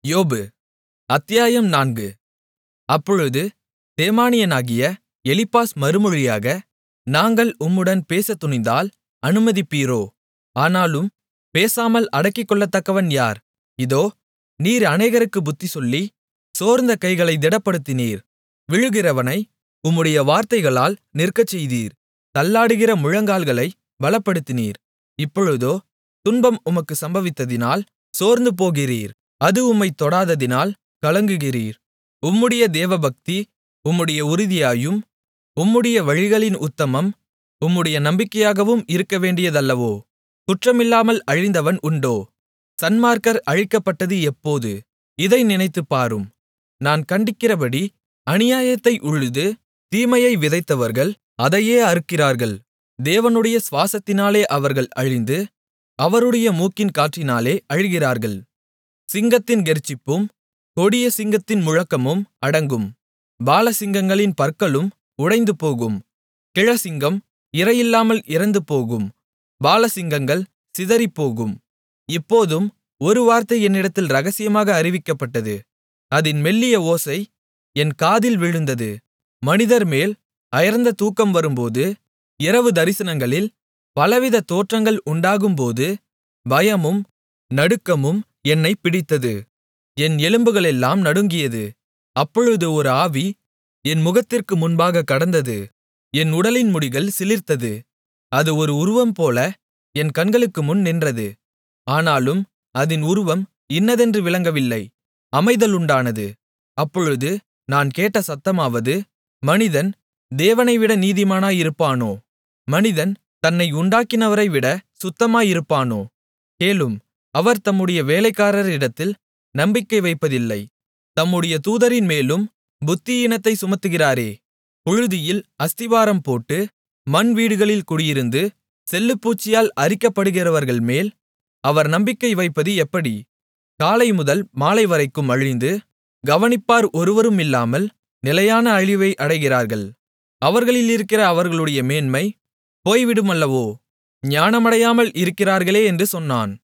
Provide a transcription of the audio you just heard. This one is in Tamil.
யோபு அத்தியாயம் 4. அப்பொழுது தேமானியனாகிய எலிப்பாஸ் மறுமொழியாக, நாங்கள் உம்முடன் பேசத் துணிந்தால் அனுமதிப்பீரோ? ஆனாலும் பேசாமல் அடக்கிக்கொள்ளத்தக்கவன் யார்? இதோ, நீர் அநேகருக்குப் புத்திசொல்லி, சோர்ந்த கைகளைத் திடப்படுத்தினீர். விழுகிறவனை உம்முடைய வார்த்தைகளால் நிற்கச்செய்தீர். தள்ளாடுகிற முழங்கால்களைப் பலப்படுத்தினீர். இப்பொழுதோ துன்பம் உமக்குச் சம்பவித்ததினால் சோர்ந்து போகிறீர். அது உம்மைத் தொடாததினால் கலங்குகிறீர். உம்முடைய தேவபக்தி உம்முடைய உறுதியாயும், உம்முடைய வழிகளின் உத்தமம் உம்முடைய நம்பிக்கையாகவும் இருக்கவேண்டியதல்லவோ? குற்றமில்லாமல் அழிந்தவன் உண்டோ? சன்மார்க்கர் அழிக்கப்பட்டது எப்போது? இதை நினைத்துப் பாரும். நான் கண்டிக்கிறபடி அநியாயத்தை உழுது தீமையை விதைத்தவர்கள் அதையே அறுக்கிறார்கள். தேவனுடைய சுவாசத்தினாலே அவர்கள் அழிந்து, அவருடைய மூக்கின் காற்றினாலே அழிகிறார்கள். சிங்கத்தின் கெர்ச்சிப்பும் கொடிய சிங்கத்தின் முழக்கமும் அடங்கும். பாலசிங்கங்களின் பற்களும் உடைந்துபோகும். கிழச்சிங்கம் இரையில்லாமல் இறந்துபோகும். பாலசிங்கங்கள் சிதறிப்போகும். இப்போதும் ஒரு வார்த்தை என்னிடத்தில் இரகசியமாக அறிவிக்கப்பட்டது. அதின் மெல்லிய ஓசை என் காதில் விழுந்தது. மனிதர்மேல் அயர்ந்த தூக்கம் வரும்போது, இரவு தரிசனங்களில் பலவித தோற்றங்கள் உண்டாகும்போது, பயமும் நடுக்கமும் என்னைப் பிடித்தது. என் எலும்புகளெல்லாம் நடுங்கியது. அப்பொழுது ஒரு ஆவி என் முகத்திற்கு முன்பாகக் கடந்தது. என் உடலின் முடிகள் சிலிர்த்தது. அது ஒரு உருவம்போல என் கண்களுக்கு முன் நின்றது. ஆனாலும் அதின் உருவம் இன்னதென்று விளங்கவில்லை. அமைதலுண்டானது. அப்பொழுது நான் கேட்ட சத்தமாவது, மனிதன் தேவனைவிட நீதிமானாயிருப்பானோ? மனிதன் தன்னை உண்டாக்கினவரைவிட சுத்தமாயிருப்பானோ? கேளும், அவர் தம்முடைய வேலைக்காரரிடத்தில் நம்பிக்கை வைப்பதில்லை. தம்முடைய தூதரின்மேலும் புத்தியீனத்தைச் சுமத்துகிறாரே. புழுதியில் அஸ்திபாரம் போட்டு மண் வீடுகளில் குடியிருந்து செல்லுப்பூச்சியால் அரிக்கப்படுகிறவர்கள்மேல் அவர் நம்பிக்கை வைப்பது எப்படி? காலைமுதல் மாலைவரைக்கும் அழிந்து, கவனிப்பார் ஒருவருமில்லாமல் நிலையான அழிவை அடைகிறார்கள். அவர்களிலிருக்கிற அவர்களுடைய மேன்மை போய்விடுமல்லவோ? ஞானமடையாமல் இருக்கிறார்களே என்று சொன்னான்.